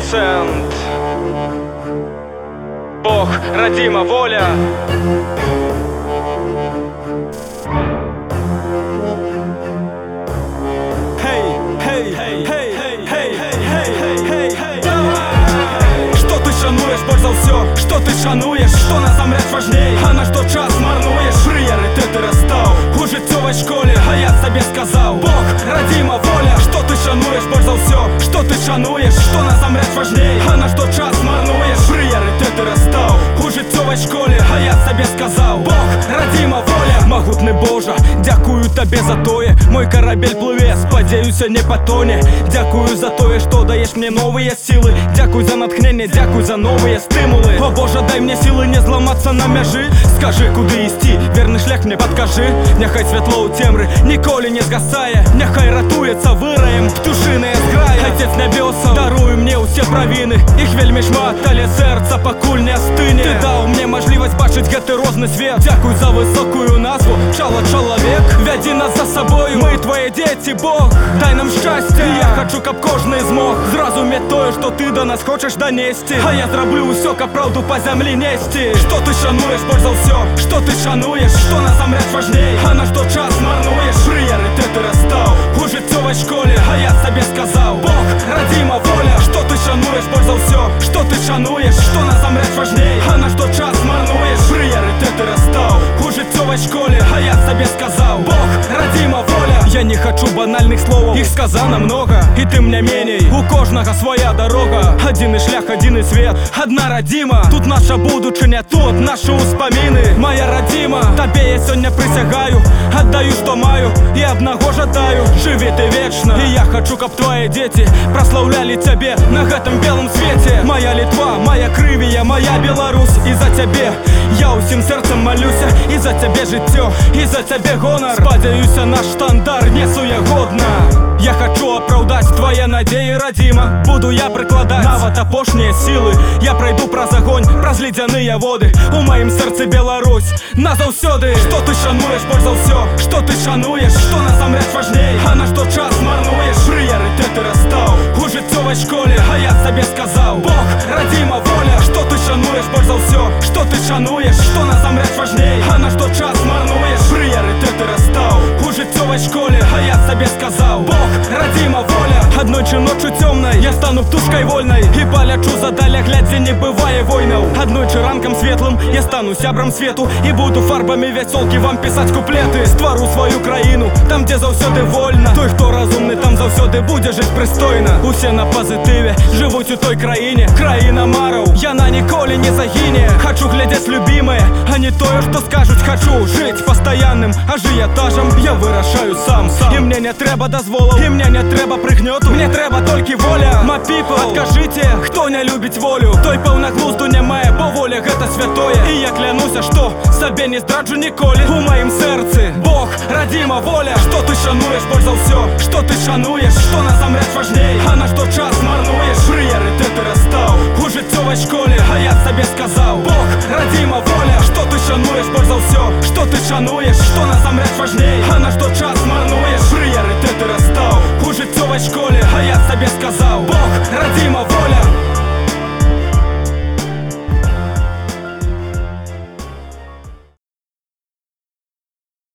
100%. Бог, родима воля. Що ти шануєш, борь за все, що ти шануєш, що насамрэч важней, а на що час марнуєш? Пріоритети розстав у життєвій школі, а я собі сказав: Бог, родима воля. Що ти шануєш, борь за все, що ти шануєш, що насамрэч важней, а на що час марнуєш? Пріоритети розстав у життєвій школі, а я собі сказав: Бог, родима воля. Могутний Боже, дякую тобі за тое, мой корабель пливе, сподіваюся, не потоне. Дякую за тое, что даешь мне новые силы. Дякую за натхнение, дякую за новые стимулы. О Боже, дай мне силы не зламаться на мяжи. Скажи, куди істи, верний шлях мне подкажи. Нехай світло у темри ніколи не згасає, нехай ратується вираєм птушине зграє. Отець небесов, даруй мне усе провини, їх вельми шмат, але серце покуль не остине. Ти дав мне можливість бачить гэты розный свет. Дякую за високую назву чоловік. Веди нас за собою, ми твої діти, Бог. Дай нам щастя, я хочу, каб кожний змог зразуміти тое, що ти до нас хочеш донести. А я зроблю усё, каб правду по землі нести. Що ти шануєш, борь за все, що ти шануєш, що насамрэч важней, а на що час марнуєш? Пріоритети розстав у життєвій школі, а я собі сказав: Бог, родима воля. Що ти шануєш, борь за все, що ти шануєш, що насамрэч важней, а на що час марнуєш? Пріоритети розстав у життєвій школі, а я собі сказав: Бог, родима воля. Я не хочу банальных слов, их сказано много, и ты мне меней. У кожного своя дорога, один и шлях, один и свет, одна родима. Тут наша будучиня, тут наши успомины. Моя родима, тебе я сегодня присягаю, отдаю, что маю, и одного жадаю: живи ты вечно. И я хочу, каб твои дети прославляли тебе на этом белом свете. Моя Литва, моя Кривія, моя Беларусь. И за тебе я усім серцем молюся, и за тебе життя, и за тебе гонор. Сподіваюся, наш штандар несу я годно. Я хочу оправдать твои надеи, родима. Буду я прикладать нават апошние силы. Я пройду праз огонь, праз ледяные воды. У моим сердце Беларусь назаўсёды. Что ты шануешь, борь за все, что ты шануешь, что насамрэч важней, а на что час марнуешь? Пріоритети розстав у життєвій школі, а я собі сказав: Бог, родима воля. Что ты шануешь, борь за все, что ты шануешь, что насамрэч важней, а на что час марнуешь? Пріоритети розстав у життєвій школі, а я собі сказав: Бог, родима воля. Однойчі ночью темной я стану птушкой вольной и полечу задаля, глядя, не бывая войнов. Однойчі ранком светлым я стану сябром свету и буду фарбами веселки вам писать куплеты. Створу свою країну, там, где завсёды вольно. Той, хто розумний, там завсёды буде жить пристойно. Усе на позитиве живуть у той країні, країна маров, яна ніколи не загине. Хочу глядеть любимое, а не тое, что скажут. Хочу жить постоянным ажиотажем. Я вырашаю сам, и мне не треба дозволов, и мне не треба пригнету, мне треба толькі воля. My people, откажите, хто не любить волю, той певна глузду не має, бо воля гэта святое. І я клянуся, що себе не здраджу ніколи. У моїм серці Бог, родима воля. Що ти шануєш, борь за все, що ти шануєш, що насамрэч важней, а на що час марнуєш? Пріоритети розстав у життєвій школі, а я собі сказав: Бог, родима воля. Що ти шануєш, борь за все, що ти шануєш, що насамрэч важней, а на що час